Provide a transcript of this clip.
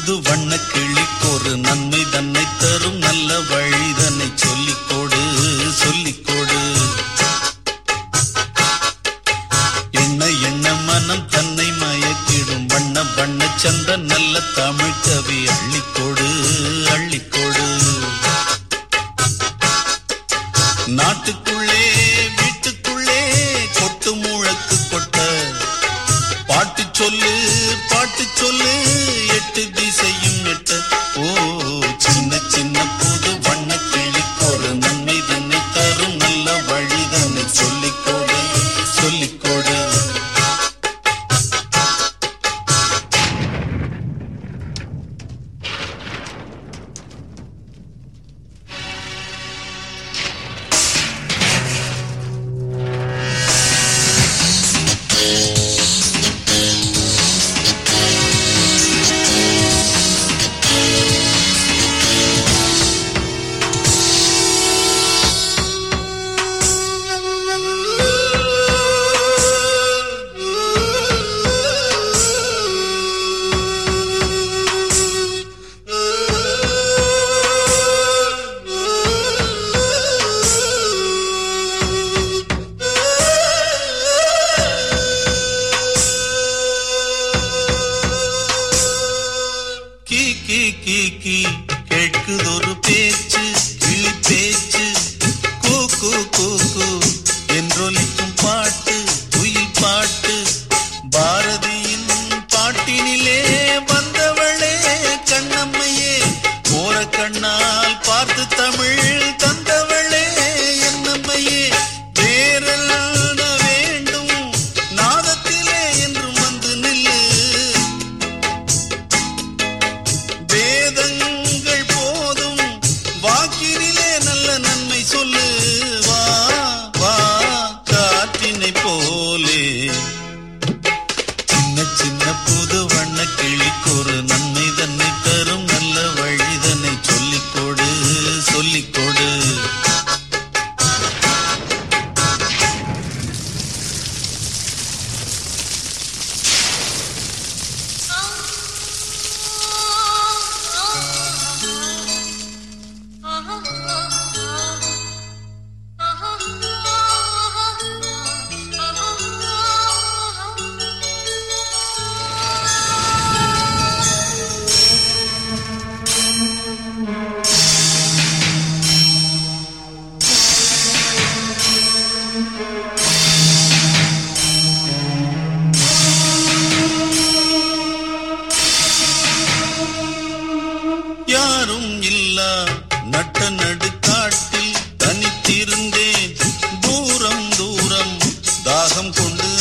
புது வண்ண கிளிக்கொரு நன்மை தன்னை தரும் நல்ல வழிதனை சொல்லிக்கொடு சொல்லிக்கொடு. எண்ண எண்ண மனம் தன்னை மயக்கிடும் வண்ண வண்ண சந்த நல்ல தமிழ் கவி அள்ளிக்கொடு அள்ளிக்கொடு. நாட்டுக்குள்ளே வீட்டுக்குள்ளே கொட்டு முழக்கு கொட்ட பாட்டு சொல்லு பாட்டு சொல்லு எட்டு திசையும் எட்ட. ஓ சின்ன சின்ன புது வண்ண கிளிக்கொரு நன்மை தன்னை தரும் நல்ல வழிதனை சொல்லிக்கொடு சொல்லிக்கொடு. கேட்குதொரு பேச்சு கிளி பேச்சு கூ கூ கூ கூ என்றொலிக்கும் பாட்டு குயில் பாட்டு. பாரதியின் பாட்டினிலே வந்தவளே கண்ணம்மையே போற கண்ணால் பார்த்து தமிழ் தந்தவளே என்னம்மையே. வேறல்ல வேண்டும் நாதத்திலே என்றும் வந்து நில்லு. வேதங்கள் போதும் வாக்கினிலே நல்ல நன்மை சொல்லு. வா வா காற்றினை போலே சின்ன சின்ன புது வண்ண கிளிக்கொரு நன்மை தன்னை தரும் நல்ல வழிதனை சொல்லிக்கொடு சொல்லிக்கொடு. யாரும் இல்லா நட்ட நடுக்காட்டில் தனித்திருந்தேன். தூரம் தூரம் தாகம் கொண்டு